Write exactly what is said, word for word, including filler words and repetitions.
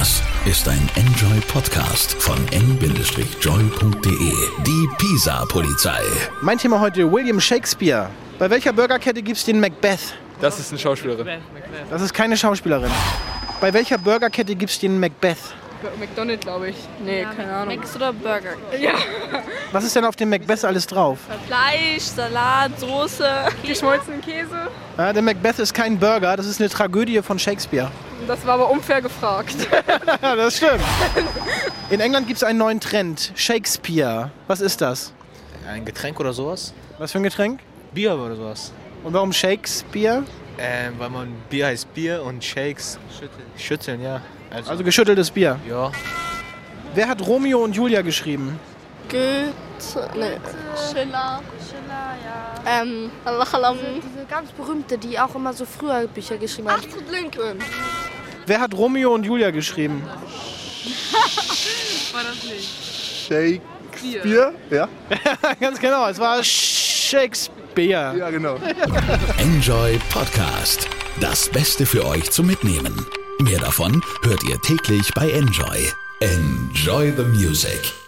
Das ist ein Enjoy-Podcast von n joy punkt de. Die Pisa-Polizei. Mein Thema heute: William Shakespeare. Bei welcher Burgerkette gibt es den Macbeth? Das ist eine Schauspielerin. Das ist keine Schauspielerin. Bei welcher Burgerkette gibt es den Macbeth? McDonald's, glaube ich. Nee, ja, keine Ahnung. Macs oder Burger? Ja. Was ist denn auf dem Macbeth alles drauf? Fleisch, Salat, Soße. Geschmolzenen Käse. Ja, der Macbeth ist kein Burger, das ist eine Tragödie von Shakespeare. Das war aber unfair gefragt. Das stimmt. In England gibt es einen neuen Trend. Shakespeare. Was ist das? Ein Getränk oder sowas? Was für ein Getränk? Bier oder sowas. Und warum Shakespeare? Ähm, weil man Bier heißt Bier und Shakes schütteln. Schütteln, ja. Also, Also geschütteltes Bier. ja. Wer hat Romeo und Julia geschrieben? Goethe, ne, Schiller. Schiller, ja. ähm, Allahalam. Diese ganz berühmte, die auch immer so früher Bücher geschrieben hat. Astrid Lindgren. Wer hat Romeo und Julia geschrieben? War das nicht? Shakespeare? Ja? Ganz genau, es war Shakespeare. Ja, genau. Enjoy Podcast. Das Beste für euch zum Mitnehmen. Mehr davon hört ihr täglich bei Enjoy. Enjoy the music.